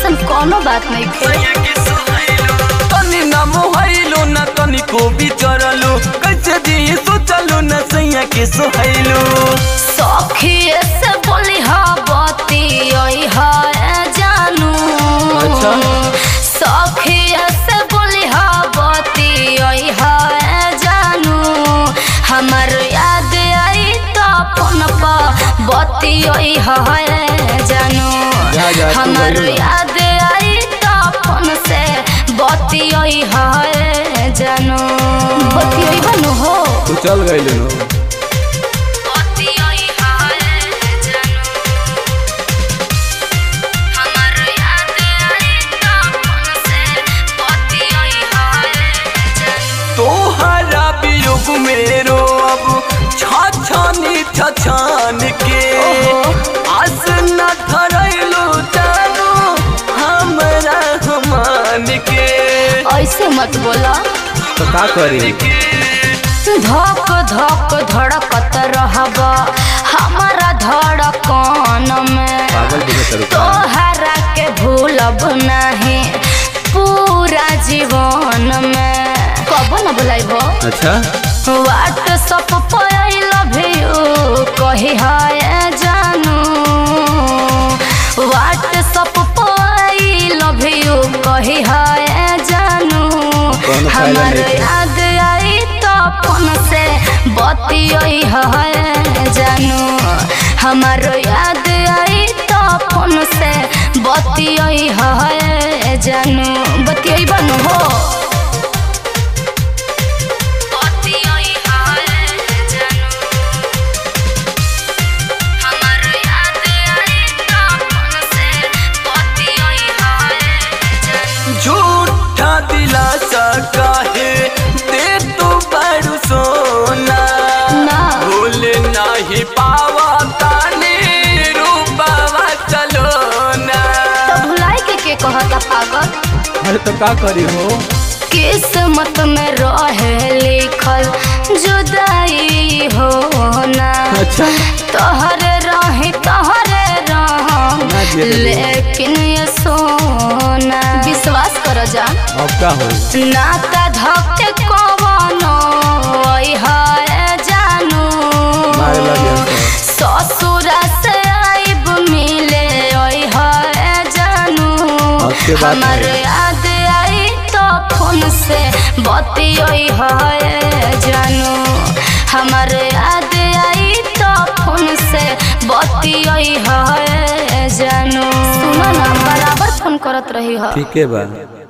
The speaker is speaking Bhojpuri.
ऐसा कोनो बात नहीं तनी ना मोहैलो ना तनी को बिचरलो कैसे दी सोचलो न सैया के सोहैलो सखी से बोली हा बाती ओई हा जानू अच्छा सखी से बोली हा बाती ओई हा जानू हमर याद आई तो फोन पर बाती ओई हा जानू हमर याद आई तो फोन से बाती ओई हा जानू बाती ओई बनू हो तू चल गइल नो तोहरा वियोग मेरो अब छछान के आस न धरैलो जानो हमरा हमान के ऐसे मत बोला तो का करी धक धक धड़कत रहबा हमारा धड़कन में तोहरा के भूलब नहीं पूरा जीवन में कब न बुलाइबो अच्छा व्हाट्सएप पर आई लव यू कही है जानू व्हाट्सएप पर आई लव यू कही है जानू हमार याद आई तो फोन से बतियाई है जानू हमार याद आई तो फोन से बतियाई है जानू बतियाई बनू हो झूठा दिलासा काहे दे तू बड़ू सोना भूल नहीं पावा ताने रूपावा चलो ना तो भुलाई के कहता पागल अरे तो का करी हो किस्मत में रहे लिखल जुदाई हो ना अच्छा तोहरे रही तोहरे रहम लेकिन ये सोना विश्वास कर जा अब का हो नाता धके कवनो ओई है जानू ससुरा से आइब मिले ओई है जानू हमर याद आई तो फोन से बतियाई है जानू हमर याद आई तो फोन से बतियाई है जानू सुनो ना बराबर फोन करत रही है ठीक है बा।